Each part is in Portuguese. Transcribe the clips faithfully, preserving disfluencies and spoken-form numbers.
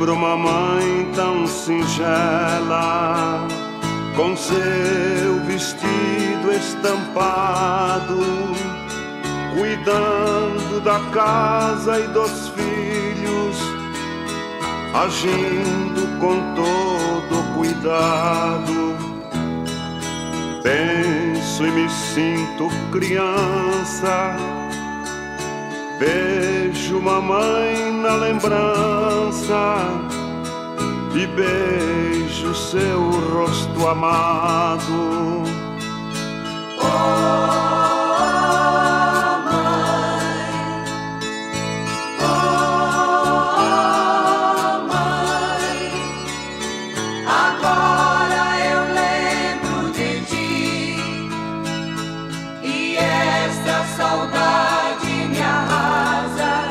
lembro mamãe tão singela, com seu vestido estampado, cuidando da casa e dos filhos, agindo com todo cuidado. Penso e me sinto criança, vejo mamãe na lembrança e beijo seu rosto amado. Oh, saudade me arrasa,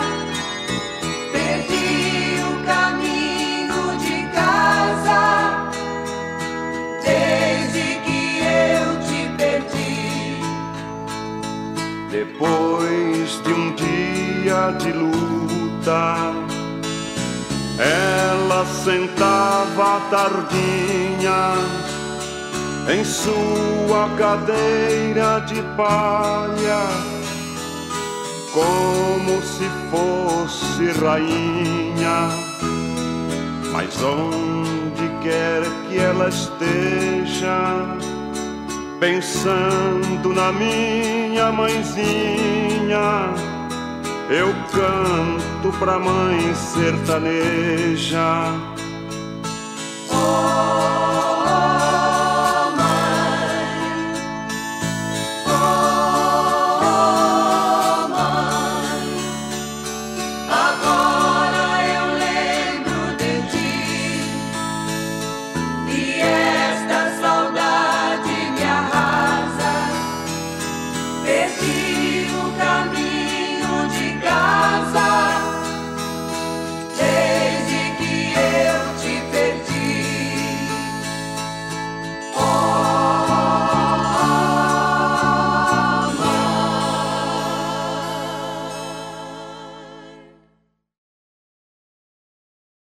perdi o caminho de casa, desde que eu te perdi. Depois de um dia de luta, ela sentava à tardinha em sua cadeira de palha, como se fosse rainha. Mas onde quer que ela esteja, pensando na minha mãezinha, eu canto pra mãe sertaneja.